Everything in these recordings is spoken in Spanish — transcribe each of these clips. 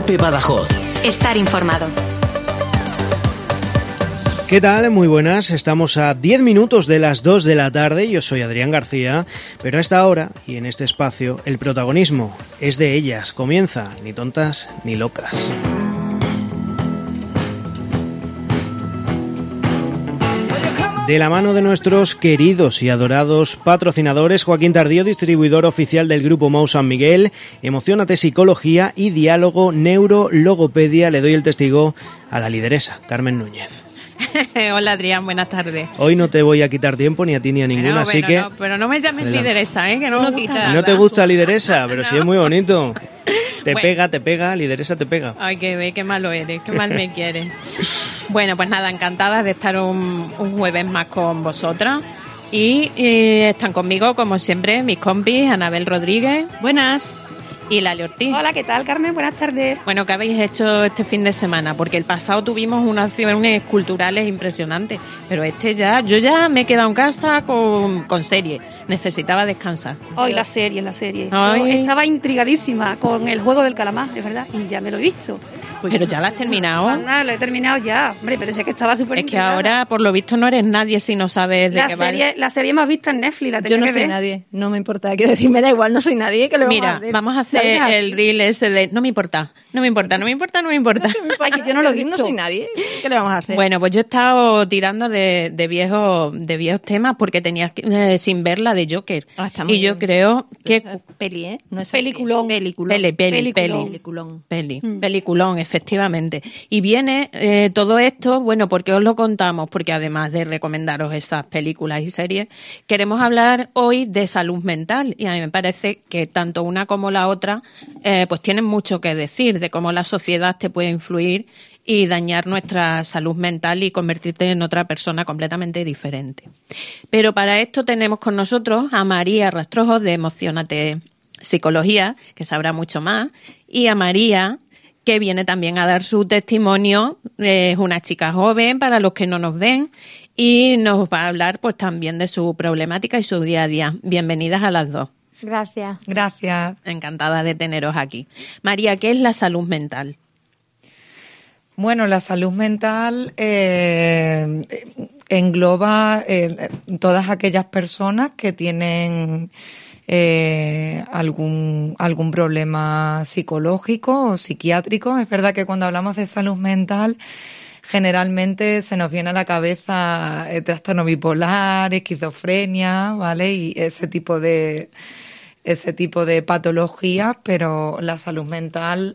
COPE Badajoz. Estar informado. ¿Qué tal? Muy buenas. Estamos a 10 minutos de las 2 de la tarde. Yo soy Adrián García, pero a esta hora y en este espacio el protagonismo es de ellas. Comienza Ni tontas ni locas. De la mano de nuestros queridos y adorados patrocinadores, Joaquín Tardío, distribuidor oficial del Grupo Mau San Miguel, Emociónate Psicología y Diálogo Neurologopedia, le doy el testigo a la lideresa, Carmen Núñez. Hola Adrián, buenas tardes. Hoy no te voy a quitar tiempo ni a ti ni a ninguna, así que... Pero no me llames adelante. Lideresa, que no me gusta nada. No te gusta lideresa, pero sí es muy bonito. Te pega, lideresa te pega. Ay, qué malo eres, qué mal me quieres. Bueno, pues nada, encantada de estar un jueves más con vosotras. Y están conmigo, como siempre, mis compis, Anabel Rodríguez. Buenas. Y Lali Ortiz. Hola, ¿qué tal, Carmen? Buenas tardes. Bueno, ¿qué habéis hecho este fin de semana? Porque el pasado tuvimos unas acciones culturales impresionantes, pero yo ya me he quedado en casa con serie. Necesitaba descansar. Hoy la serie. Yo estaba intrigadísima con el juego del calamar, es verdad, y ya me lo he visto. Pero ya la has terminado. Anda, lo he terminado ya. Hombre, pero es que estaba súper intrigada. Es que ahora, por lo visto, no eres nadie si no sabes de qué va. La serie más vista en Netflix, la tenía que ver. Yo no soy nadie, no me importa. Quiero decir, me da igual, no soy nadie. Mira, vamos a hacer el reel ese de no me importa. Ay, que yo no lo he visto. No soy nadie. ¿Qué le vamos a hacer? Bueno, pues yo he estado tirando de viejos temas porque tenía sin ver la de Joker. Está y yo creo que... Peli, No es peliculón. Peliculón, efectivamente. Y viene todo esto, bueno, ¿por qué os lo contamos? Porque además de recomendaros esas películas y series, queremos hablar hoy de salud mental. Y a mí me parece que tanto una como la otra pues tienen mucho que decir de cómo la sociedad te puede influir y dañar nuestra salud mental y convertirte en otra persona completamente diferente. Pero para esto tenemos con nosotros a María Rastrojos de Emociónate Psicología, que sabrá mucho más, y a María, que viene también a dar su testimonio. Es una chica joven, para los que no nos ven, y nos va a hablar pues también de su problemática y su día a día. Bienvenidas a las dos. Gracias. Encantada de teneros aquí. María, ¿qué es la salud mental? Bueno, la salud mental engloba todas aquellas personas que tienen algún problema psicológico o psiquiátrico. Es verdad que cuando hablamos de salud mental generalmente se nos viene a la cabeza trastorno bipolar, esquizofrenia, ¿vale? Y ese tipo de patologías, pero la salud mental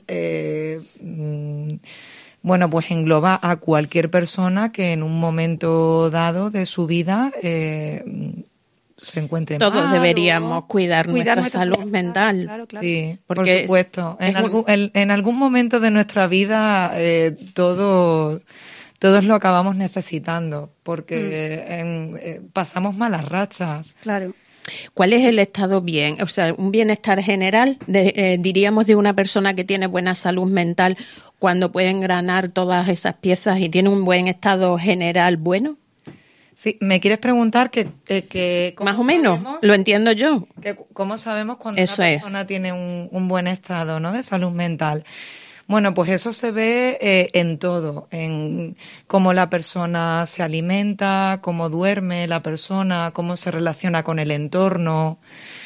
bueno, pues engloba a cualquier persona que en un momento dado de su vida se encuentre mal. Todos deberíamos cuidar nuestra salud mental. Claro. Sí, porque por supuesto. En algún momento de nuestra vida todos lo acabamos necesitando porque pasamos malas rachas. Claro. ¿Cuál es el estado bien? O sea, un bienestar general, diríamos, de una persona que tiene buena salud mental cuando puede engranar todas esas piezas y tiene un buen estado general bueno. Sí, me quieres preguntar que más o menos, lo entiendo yo. ¿Cómo sabemos cuando una persona tiene un buen estado, ¿no?, de salud mental? Bueno, pues eso se ve en todo, en cómo la persona se alimenta, cómo duerme la persona, cómo se relaciona con el entorno,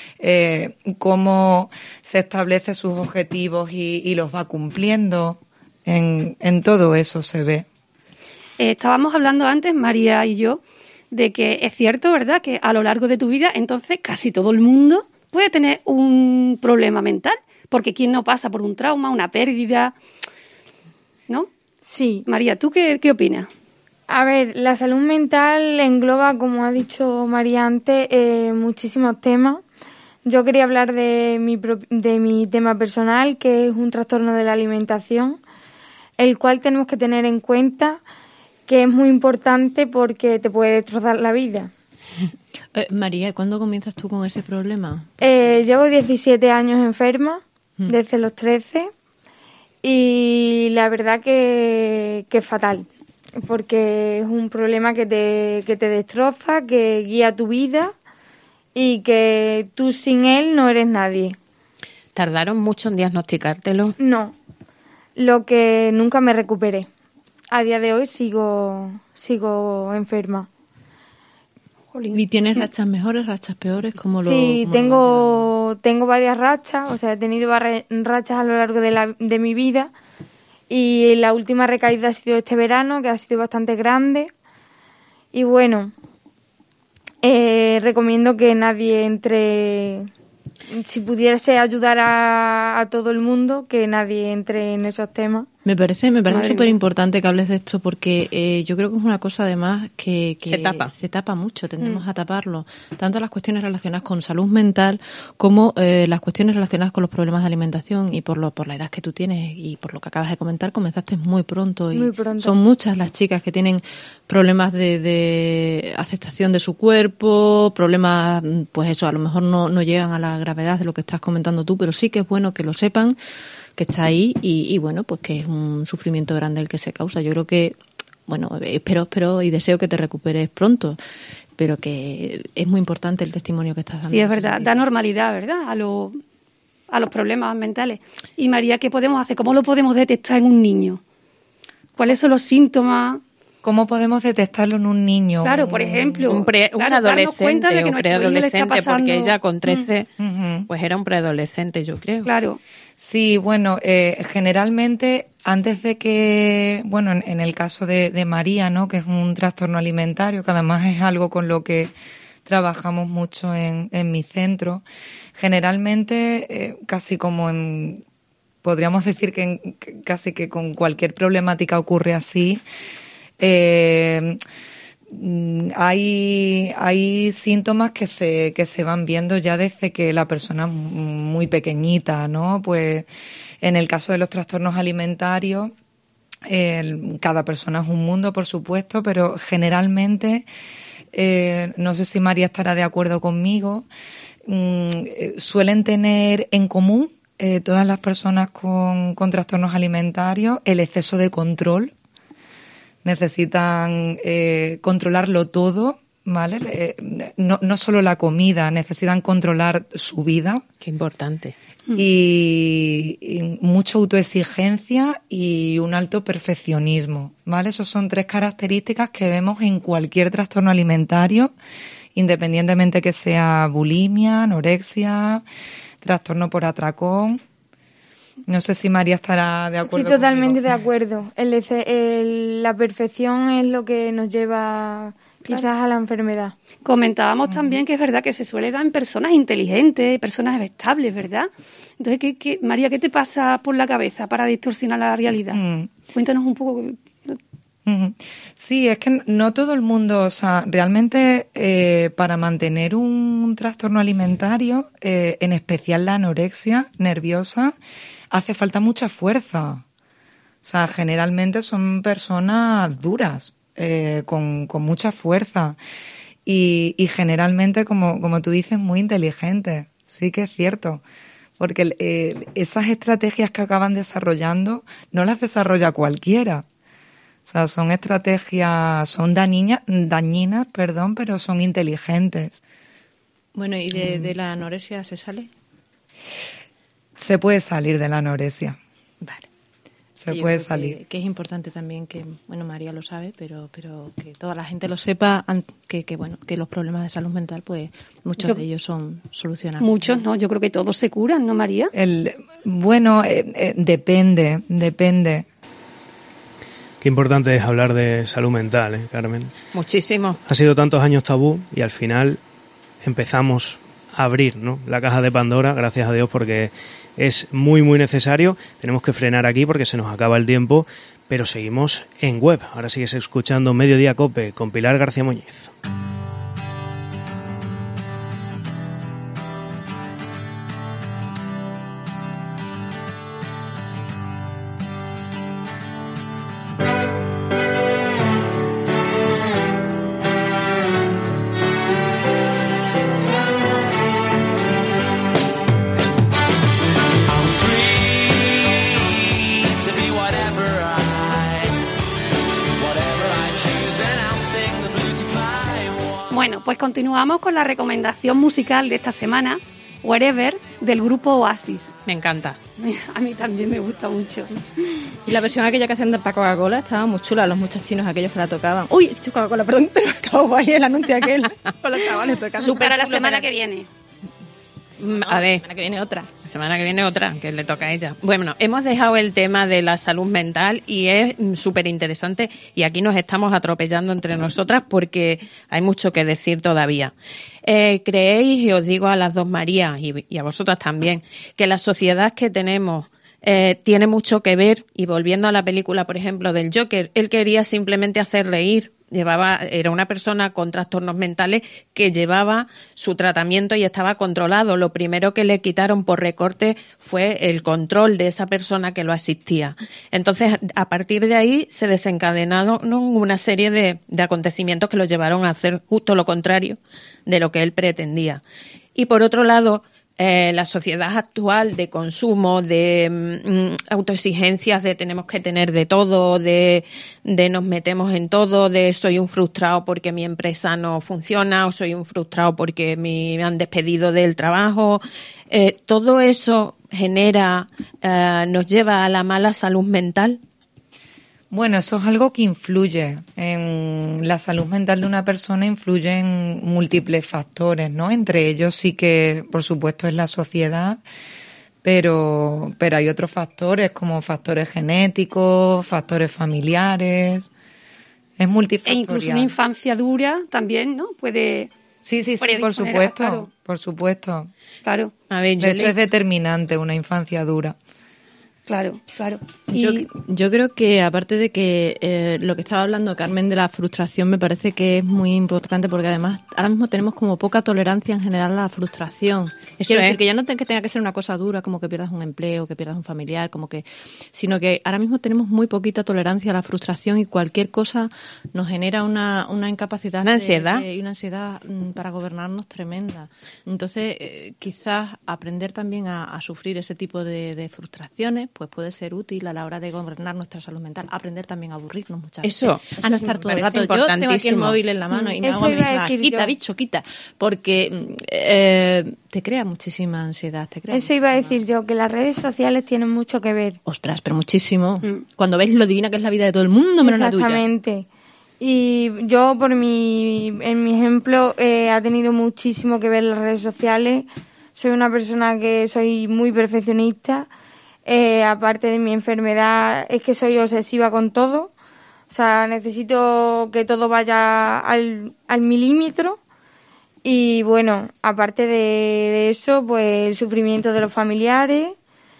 cómo se establece sus objetivos y los va cumpliendo. En todo eso se ve. Estábamos hablando antes, María y yo, de que es cierto, ¿verdad?, que a lo largo de tu vida, entonces casi todo el mundo puede tener un problema mental. Porque ¿quién no pasa por un trauma, una pérdida? ¿No? Sí. María, ¿tú qué opinas? A ver, la salud mental engloba, como ha dicho María antes, muchísimos temas. Yo quería hablar de mi tema personal, que es un trastorno de la alimentación, el cual tenemos que tener en cuenta que es muy importante porque te puede destrozar la vida. María, ¿cuándo comienzas tú con ese problema? Llevo 17 años enferma, desde los 13, y la verdad que es fatal, porque es un problema que te destroza, que guía tu vida y que tú sin él no eres nadie. ¿Tardaron mucho en diagnosticártelo? No. lo que nunca me recuperé. A día de hoy sigo enferma. ¿Y tienes rachas mejores, rachas peores? Sí, tengo varias rachas, o sea, he tenido varias rachas a lo largo de mi vida, y la última recaída ha sido este verano, que ha sido bastante grande. Y bueno, recomiendo que nadie entre, si pudiese ayudar a todo el mundo, que nadie entre en esos temas. Me parece súper importante que hables de esto, porque yo creo que es una cosa además que se tapa mucho, tendemos a taparlo, tanto las cuestiones relacionadas con salud mental como las cuestiones relacionadas con los problemas de alimentación, y por la edad que tú tienes y por lo que acabas de comentar, comenzaste muy pronto. Son muchas las chicas que tienen problemas de aceptación de su cuerpo, problemas, pues eso, a lo mejor no llegan a la gravedad de lo que estás comentando tú, pero sí que es bueno que lo sepan, que está ahí, y bueno, pues que es un sufrimiento grande el que se causa. Yo creo que, bueno, espero y deseo que te recuperes pronto, pero que es muy importante el testimonio que estás dando. Sí, es verdad, da normalidad, ¿verdad?, a los problemas mentales. Y María, ¿qué podemos hacer? ¿Cómo lo podemos detectar en un niño? ¿Cuáles son los síntomas? ¿Cómo podemos detectarlo en un niño? Claro, por ejemplo, un adolescente o preadolescente, porque ella con 13 pues era un preadolescente, yo creo. Claro. Sí, bueno, generalmente antes de que, bueno, en el caso de María, ¿no?, que es un trastorno alimentario, que además es algo con lo que trabajamos mucho en mi centro, generalmente casi como podríamos decir que casi que con cualquier problemática ocurre así. Hay síntomas que se van viendo ya desde que la persona es muy pequeñita, ¿no? Pues en el caso de los trastornos alimentarios, cada persona es un mundo, por supuesto, pero generalmente, no sé si María estará de acuerdo conmigo, suelen tener en común todas las personas con trastornos alimentarios el exceso de control. Necesitan controlarlo todo, ¿vale? No solo la comida, necesitan controlar su vida. Qué importante. Y mucha autoexigencia y un alto perfeccionismo, ¿vale? Esas son 3 características que vemos en cualquier trastorno alimentario, independientemente que sea bulimia, anorexia, trastorno por atracón. No sé si María estará de acuerdo. Estoy totalmente conmigo. de acuerdo. La perfección es lo que nos lleva quizás a la enfermedad. Comentábamos también que es verdad que se suele dar en personas inteligentes, personas estables, ¿verdad? Entonces, María, ¿qué te pasa por la cabeza para distorsionar la realidad? Cuéntanos un poco. Sí, es que no todo el mundo, o sea, realmente para mantener un trastorno alimentario, en especial la anorexia nerviosa, hace falta mucha fuerza. O sea, generalmente son personas duras, con mucha fuerza y generalmente, como tú dices, muy inteligentes. Sí que es cierto. Porque esas estrategias que acaban desarrollando no las desarrolla cualquiera. O sea, son estrategias, son dañinas, pero son inteligentes. Bueno, ¿y de la anorexia se sale? Se puede salir de la anorexia. Vale. Se puede salir. Que es importante también que, bueno, María lo sabe, pero que toda la gente lo sepa, que los problemas de salud mental, pues muchos de ellos son solucionables. Muchos, ¿no? Yo creo que todos se curan, ¿no, María? Depende. Qué importante es hablar de salud mental, Carmen. Muchísimo. Ha sido tantos años tabú y al final empezamos a abrir, ¿no?, la caja de Pandora, gracias a Dios, porque es muy, muy necesario. Tenemos que frenar aquí porque se nos acaba el tiempo, pero seguimos en web. Ahora sigues escuchando Mediodía COPE con Pilar García Muñiz. Bueno, pues continuamos con la recomendación musical de esta semana Wherever, del grupo Oasis. Me encanta. A mí también me gusta mucho. Y la versión aquella que hacían para Coca-Cola estaba muy chula, los muchachinos aquellos que la tocaban. Uy, he dicho Coca-Cola, perdón, pero estaba guay el anuncio aquel con los chavales tocando. Para la semana que viene. A ver, la semana que viene otra. La semana que viene otra, que le toca a ella. Bueno, hemos dejado el tema de la salud mental y es súper interesante y aquí nos estamos atropellando entre nosotras porque hay mucho que decir todavía. ¿Creéis, y os digo a las dos Marías y a vosotras también, que la sociedad que tenemos tiene mucho que ver? Y volviendo a la película, por ejemplo, del Joker, él quería simplemente hacer reír. Era una persona con trastornos mentales que llevaba su tratamiento y estaba controlado. Lo primero que le quitaron por recorte fue el control de esa persona que lo asistía. Entonces, a partir de ahí se desencadenaron una serie de acontecimientos que lo llevaron a hacer justo lo contrario de lo que él pretendía. Y por otro lado, la sociedad actual de consumo, de autoexigencias, de tenemos que tener de todo, de nos metemos en todo, de soy un frustrado porque mi empresa no funciona o soy un frustrado porque me han despedido del trabajo. Todo eso nos lleva a la mala salud mental. Bueno, eso es algo que influye en la salud mental de una persona, influye en múltiples factores, ¿no? Entre ellos sí que, por supuesto, es la sociedad, pero hay otros factores como factores genéticos, factores familiares, es multifactorial. E incluso una infancia dura también, ¿no? Puede... Sí, por supuesto, claro. Por supuesto. Claro. A ver, de hecho es determinante una infancia dura. Claro. Yo creo que, aparte de que lo que estaba hablando Carmen de la frustración, me parece que es muy importante porque además ahora mismo tenemos como poca tolerancia en general a la frustración. Quiero decir que ya no que tenga que ser una cosa dura como que pierdas un empleo, que pierdas un familiar, sino que ahora mismo tenemos muy poquita tolerancia a la frustración y cualquier cosa nos genera una incapacidad. Una ansiedad. Y una ansiedad para gobernarnos tremenda. Entonces, quizás aprender también a sufrir ese tipo de frustraciones pues puede ser útil a la hora de gobernar nuestra salud mental. Aprender también a aburrirnos muchas veces. A no estar todo el rato. Yo tengo aquí el móvil en la mano y me hago a mí misma, quita, porque te crea muchísima ansiedad. Eso iba a decir yo, que las redes sociales tienen mucho que ver. Ostras, pero muchísimo. Cuando ves lo divina que es la vida de todo el mundo, menos la tuya. Exactamente. Y yo, en mi ejemplo, ha tenido muchísimo que ver las redes sociales. Soy una persona que soy muy perfeccionista. Aparte de mi enfermedad, es que soy obsesiva con todo. O sea, necesito que todo vaya al milímetro. Y bueno, aparte de eso, pues el sufrimiento de los familiares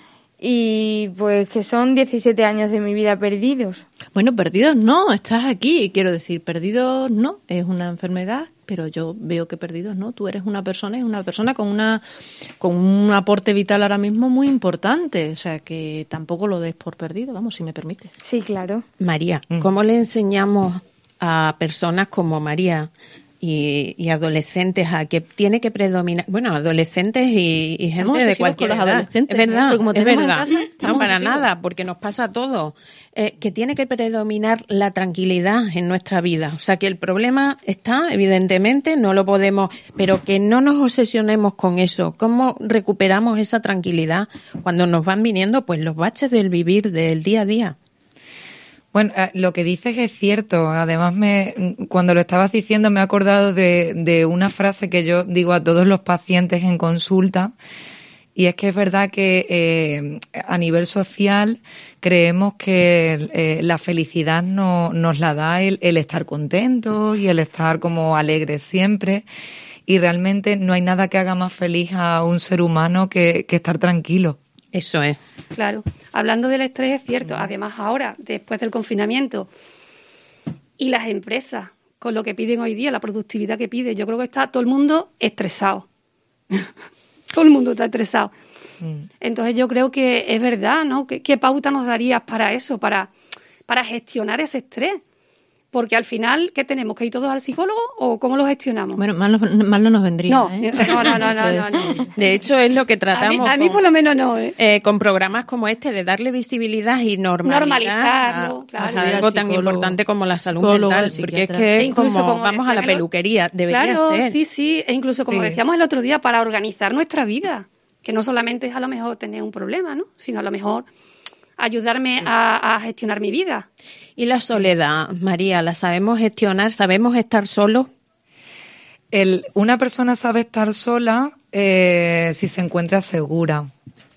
y pues que son 17 años de mi vida perdidos. Bueno, perdidos no, estás aquí, quiero decir, perdidos no, es una enfermedad, pero yo veo que perdidos no, tú eres una persona con un aporte vital ahora mismo muy importante, o sea que tampoco lo des por perdido, vamos, si me permite. Sí, claro. María, ¿cómo le enseñamos a personas como María y adolescentes a que tiene que predominar, bueno, adolescentes y gente de cualquier edad, adolescentes, es verdad, como es verdad, no para nada, porque nos pasa todo, que tiene que predominar la tranquilidad en nuestra vida, o sea que el problema está, evidentemente, no lo podemos, pero que no nos obsesionemos con eso. ¿Cómo recuperamos esa tranquilidad cuando nos van viniendo pues los baches del vivir, del día a día? Bueno, lo que dices es cierto. Además, cuando lo estabas diciendo me he acordado de una frase que yo digo a todos los pacientes en consulta, y es que es verdad que a nivel social creemos que la felicidad nos la da el estar contentos y el estar como alegres siempre, y realmente no hay nada que haga más feliz a un ser humano que estar tranquilo. Eso es. Claro. Hablando del estrés, es cierto. Además, ahora, después del confinamiento, y las empresas, con lo que piden hoy día, la productividad que piden, yo creo que está todo el mundo estresado. Todo el mundo está estresado. Entonces, yo creo que es verdad, ¿no? ¿Qué pauta nos darías para eso, para gestionar ese estrés? Porque al final, ¿qué tenemos? ¿Que ir todos al psicólogo o cómo lo gestionamos? Bueno, mal no nos vendría. No, no. De hecho, es lo que tratamos. A mí por lo menos no. Con programas como este, de darle visibilidad y normalizarlo, claro. A algo tan importante como la salud mental. Porque es que incluso como vamos a la peluquería, debería ser. Sí. E incluso como decíamos el otro día, para organizar nuestra vida. Que no solamente es a lo mejor tener un problema, ¿no? Sino a lo mejor ayudarme a gestionar mi vida. ¿Y la soledad, María, la sabemos gestionar? ¿Sabemos estar solos? Una persona sabe estar sola si se encuentra segura.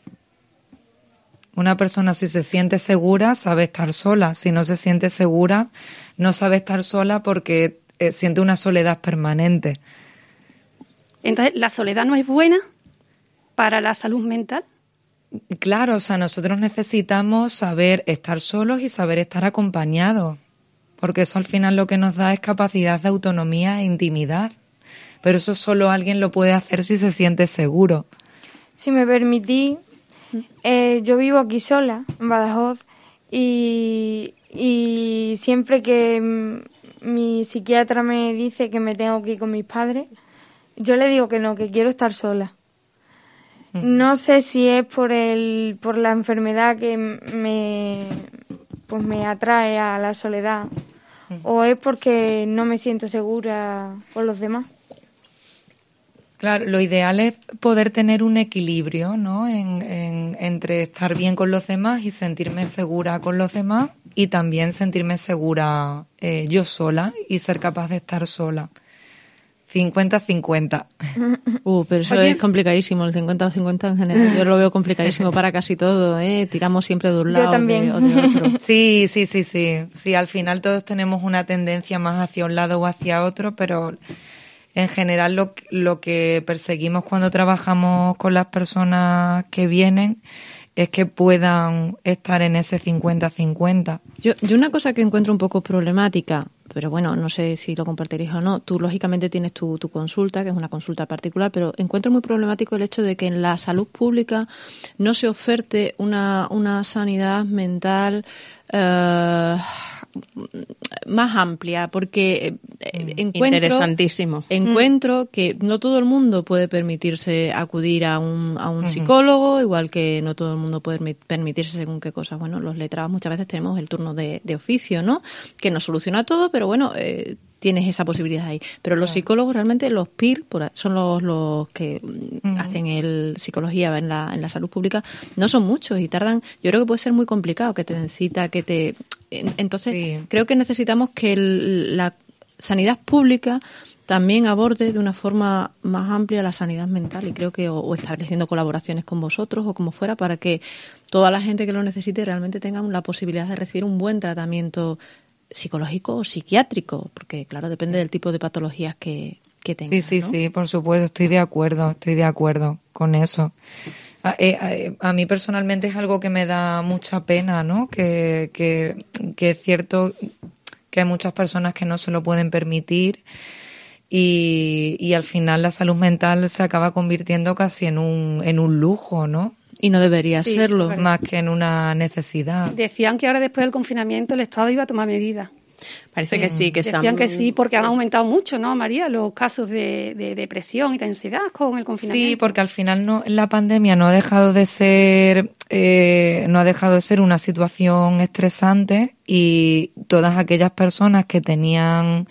Una persona, si se siente segura, sabe estar sola. Si no se siente segura, no sabe estar sola porque siente una soledad permanente. Entonces, ¿la soledad no es buena para la salud mental? Claro, o sea, nosotros necesitamos saber estar solos y saber estar acompañados, porque eso al final lo que nos da es capacidad de autonomía e intimidad, pero eso solo alguien lo puede hacer si se siente seguro. Si me permitís, yo vivo aquí sola, en Badajoz, y siempre que mi psiquiatra me dice que me tengo que ir con mis padres, yo le digo que no, que quiero estar sola. No sé si es por la enfermedad que me atrae a la soledad o es porque no me siento segura con los demás. Claro, lo ideal es poder tener un equilibrio, ¿no? Entre estar bien con los demás y sentirme segura con los demás y también sentirme segura yo sola y ser capaz de estar sola. 50-50. Pero eso es complicadísimo, el 50-50 en general. Yo lo veo complicadísimo para casi todo, ¿eh? Tiramos siempre de un lado o de otro. Sí. Sí, al final todos tenemos una tendencia más hacia un lado o hacia otro, pero en general lo que perseguimos cuando trabajamos con las personas que vienen es que puedan estar en ese 50-50. Yo una cosa que encuentro un poco problemática, pero bueno, no sé si lo compartiréis o no, tú lógicamente tienes tu consulta, que es una consulta particular, pero encuentro muy problemático el hecho de que en la salud pública no se oferte una sanidad mental más amplia, porque encuentro que no todo el mundo puede permitirse acudir a un psicólogo, igual que no todo el mundo puede permitirse según qué cosas. Bueno, los letrados muchas veces tenemos el turno de oficio, ¿no? Que nos soluciona todo, pero bueno, tienes esa posibilidad ahí. Pero los psicólogos realmente, los PIR, son los que hacen psicología en la salud pública, no son muchos y tardan, yo creo que puede ser muy complicado, que te den cita, entonces creo que necesitamos que la sanidad pública también aborde de una forma más amplia la sanidad mental y creo que o estableciendo colaboraciones con vosotros o como fuera para que toda la gente que lo necesite realmente tenga la posibilidad de recibir un buen tratamiento psicológico o psiquiátrico, porque claro, depende del tipo de patologías que tengas. Sí, por supuesto, estoy de acuerdo con eso. A mí personalmente es algo que me da mucha pena, ¿no? Que es cierto que hay muchas personas que no se lo pueden permitir y al final la salud mental se acaba convirtiendo casi en un lujo, ¿no? Y no debería serlo. Más que en una necesidad. Decían que ahora después del confinamiento el Estado iba a tomar medidas. Parece que sí, que decían que sí, porque han aumentado mucho, ¿no, María? Los casos de depresión y de ansiedad con el confinamiento. Sí, porque al final la pandemia no ha dejado de ser una situación estresante y todas aquellas personas que tenían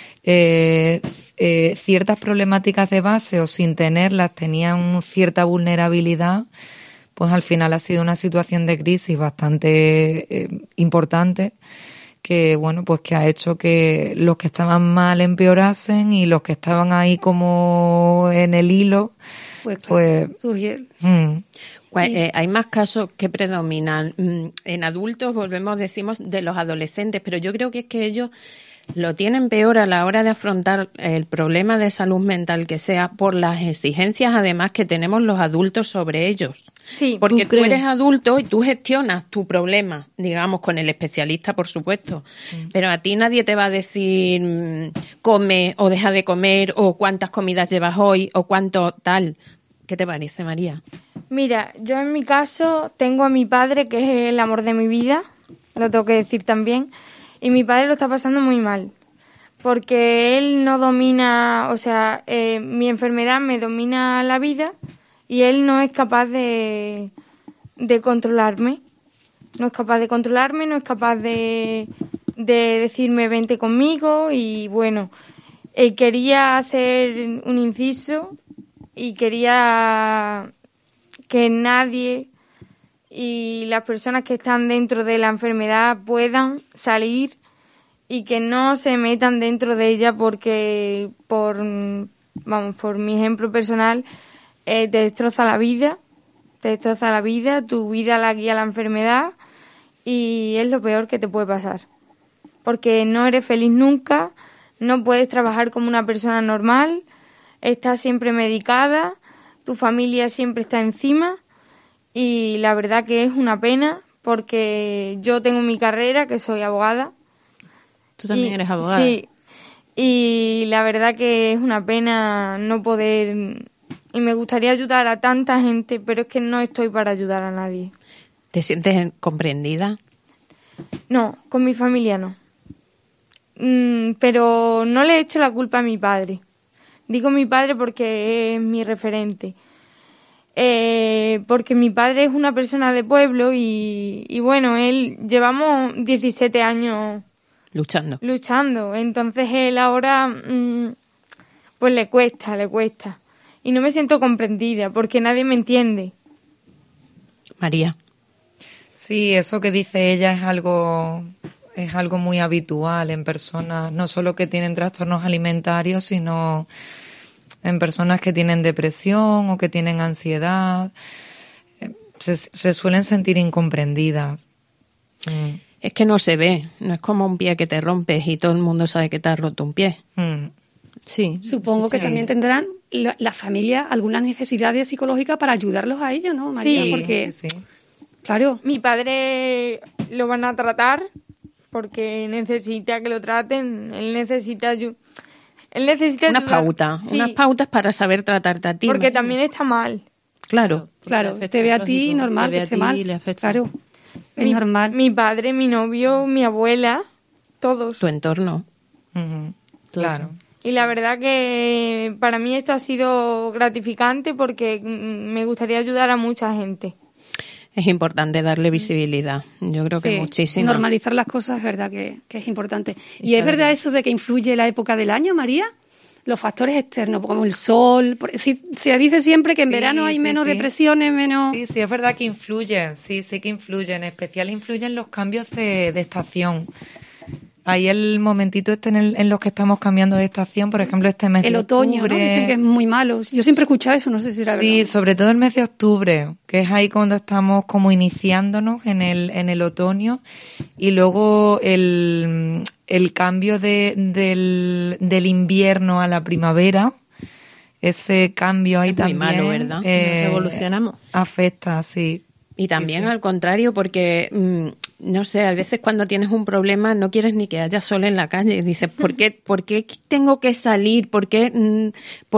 ciertas problemáticas de base o sin tenerlas tenían cierta vulnerabilidad, pues al final ha sido una situación de crisis bastante importante que bueno, pues que ha hecho que los que estaban mal empeorasen y los que estaban ahí como en el hilo pues surgieron. Hay más casos que predominan en adultos, decimos de los adolescentes, pero yo creo que es que ellos lo tienen peor a la hora de afrontar el problema de salud mental que sea por las exigencias además que tenemos los adultos sobre ellos. Sí, porque tú eres adulto y tú gestionas tu problema, digamos, con el especialista, por supuesto. Pero a ti nadie te va a decir come o deja de comer o cuántas comidas llevas hoy o cuánto tal. ¿Qué te parece, María? Mira, yo en mi caso tengo a mi padre, que es el amor de mi vida, lo tengo que decir también. Y mi padre lo está pasando muy mal, porque él no domina, o sea, mi enfermedad me domina la vida y él no es capaz de controlarme. No es capaz de controlarme, no es capaz de decirme vente conmigo y bueno, quería hacer un inciso y quería que nadie y las personas que están dentro de la enfermedad puedan salir y que no se metan dentro de ella porque por mi ejemplo personal te destroza la vida, tu vida la guía la enfermedad y es lo peor que te puede pasar porque no eres feliz nunca, no puedes trabajar como una persona normal, estás siempre medicada, tu familia siempre está encima y la verdad que es una pena porque yo tengo mi carrera, que soy abogada. Tú también eres abogada. Sí, y la verdad que es una pena no poder... Y me gustaría ayudar a tanta gente, pero es que no estoy para ayudar a nadie. ¿Te sientes comprendida? No, con mi familia no. Pero no le echo la culpa a mi padre. Digo mi padre porque es mi referente. Porque mi padre es una persona de pueblo y bueno, llevamos 17 años luchando. Entonces él ahora pues le cuesta. Y no me siento comprendida porque nadie me entiende. María. Sí, eso que dice ella es algo muy habitual en personas, no solo que tienen trastornos alimentarios, sino en personas que tienen depresión o que tienen ansiedad. Se suelen sentir incomprendidas. Es que no se ve, no es como un pie que te rompes y todo el mundo sabe que te has roto un pie. Sí. Supongo que también tendrán la familia algunas necesidades psicológicas para ayudarlos a ellos, ¿no, María? Sí, porque, sí. Claro. Mi padre lo van a tratar porque necesita que lo traten, él necesita unas pautas, sí. Unas pautas para saber tratarte a ti. Porque también está mal. Claro, te ve a ti normal, que esté mal. Le afecta. Claro, es normal. Mi padre, mi novio, mi abuela, todos. Tu entorno. Claro. Y la verdad que para mí esto ha sido gratificante porque me gustaría ayudar a mucha gente. Es importante darle visibilidad, yo creo que muchísimo. Normalizar las cosas es verdad que es importante. ¿Y es verdad eso de que influye la época del año, María? Los factores externos, como el sol. Se dice siempre que en verano hay menos depresiones, menos... Sí, es verdad que influyen, sí que influyen. En especial influyen los cambios de estación. Ahí el momentito en los que estamos cambiando de estación, por ejemplo, este mes de octubre. El otoño, ¿no? Dicen que es muy malo. Yo siempre he escuchado eso, no sé si era verdad. Sí, sobre todo el mes de octubre, que es ahí cuando estamos como iniciándonos en el otoño. Y luego el cambio del invierno a la primavera, ese cambio ahí es también. Muy malo, ¿verdad? Nos revolucionamos. Afecta, sí. Y también al contrario, porque... no sé, a veces cuando tienes un problema no quieres ni que haya sol en la calle. Dices, ¿por qué tengo que salir? ¿Por qué?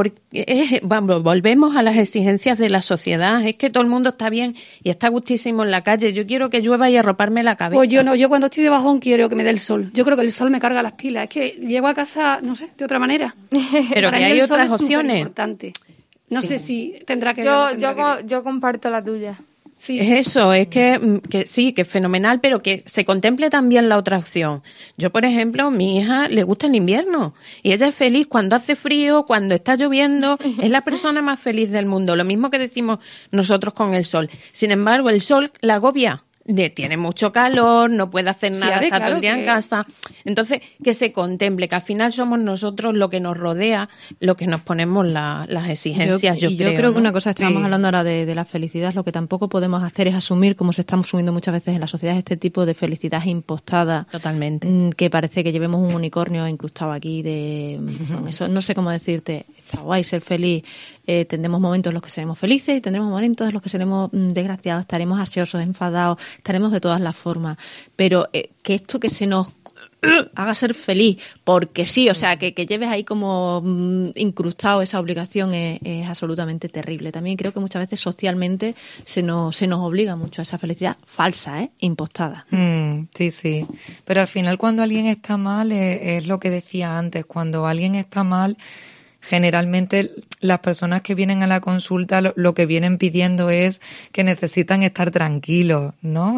Vamos, volvemos a las exigencias de la sociedad. Es que todo el mundo está bien y está gustísimo en la calle. Yo quiero que llueva y arroparme la cabeza. Pues yo cuando estoy de bajón quiero que me dé el sol. Yo creo que el sol me carga las pilas. Es que llego a casa, no sé, de otra manera. Pero que hay otras opciones. Importante. No sé si tendrá que ver. Yo comparto la tuya. Sí. Es eso, es que sí, que es fenomenal, pero que se contemple también la otra opción. Yo, por ejemplo, mi hija le gusta el invierno y ella es feliz cuando hace frío, cuando está lloviendo, es la persona más feliz del mundo. Lo mismo que decimos nosotros con el sol. Sin embargo, el sol la agobia. Tiene mucho calor, no puede hacer nada, está todo el día en casa. Entonces, que se contemple, que al final somos nosotros lo que nos rodea, lo que nos ponemos las exigencias, yo creo. Que una cosa, estábamos hablando ahora de la felicidad, lo que tampoco podemos hacer es asumir, como se está asumiendo muchas veces en la sociedad, este tipo de felicidad impostada. Totalmente. Que parece que llevemos un unicornio incrustado aquí eso no sé cómo decirte, está guay ser feliz. Tendremos momentos en los que seremos felices y tendremos momentos en los que seremos desgraciados, estaremos ansiosos, enfadados, estaremos de todas las formas, pero que esto que se nos haga ser feliz, porque sí, o sea, que lleves ahí como incrustado esa obligación es absolutamente terrible. También creo que muchas veces socialmente se nos obliga mucho a esa felicidad falsa, impostada. Sí. Pero al final cuando alguien está mal, es lo que decía antes, cuando alguien está mal, generalmente las personas que vienen a la consulta lo que vienen pidiendo es que necesitan estar tranquilos, ¿no?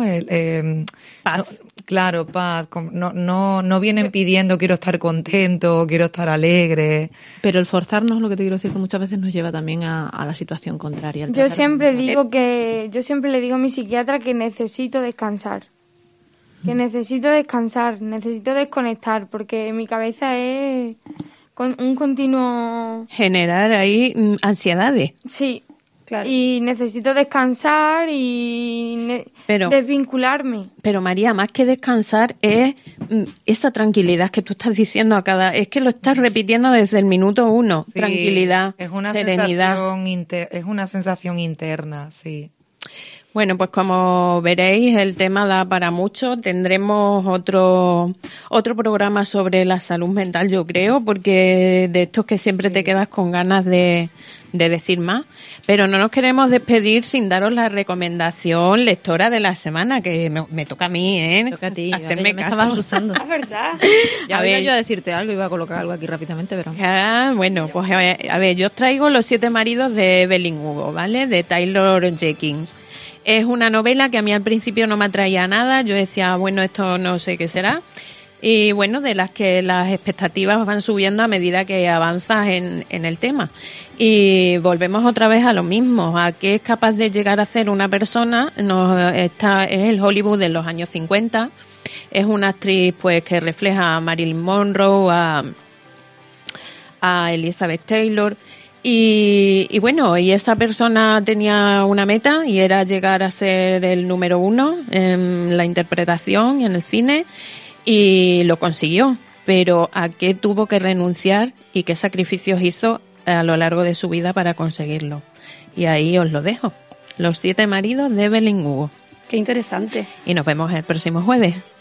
Paz. Claro, paz. No vienen pidiendo quiero estar contento, quiero estar alegre. Pero el forzarnos, lo que te quiero decir, que muchas veces nos lleva también a la situación contraria. Yo siempre le digo a mi psiquiatra que necesito descansar. Necesito desconectar, porque mi cabeza es con un continuo... Generar ahí ansiedades. Sí, claro. Y necesito descansar y desvincularme. Pero María, más que descansar es esa tranquilidad que tú estás diciendo es que lo estás repitiendo desde el minuto 1. Sí, tranquilidad, es una serenidad. Es una sensación interna, sí. Bueno, pues como veréis, el tema da para mucho. Tendremos otro programa sobre la salud mental, yo creo, porque de estos que siempre te quedas con ganas de decir más. Pero no nos queremos despedir sin daros la recomendación lectora de la semana, que me toca a mí, Me toca a ti. Hacerme caso. Me estaba asustando. Es verdad. Ya iba yo a decirte algo, iba a colocar algo aquí rápidamente, pero... Bueno, pues a ver, yo os traigo Los 7 maridos de Evelyn Hugo, ¿vale? De Taylor Jenkins. Es una novela que a mí al principio no me atraía nada. Yo decía, bueno, esto no sé qué será. Y bueno, de las que las expectativas van subiendo a medida que avanzas en el tema. Y volvemos otra vez a lo mismo, a qué es capaz de llegar a ser una persona. Es el Hollywood de los años 50. Es una actriz pues que refleja a Marilyn Monroe, a Elizabeth Taylor. Y bueno, y esa persona tenía una meta y era llegar a ser el número 1 en la interpretación y en el cine, y lo consiguió. Pero ¿a qué tuvo que renunciar y qué sacrificios hizo a lo largo de su vida para conseguirlo? Y ahí os lo dejo. Los 7 maridos de Evelyn Hugo. Qué interesante. Y nos vemos el próximo jueves.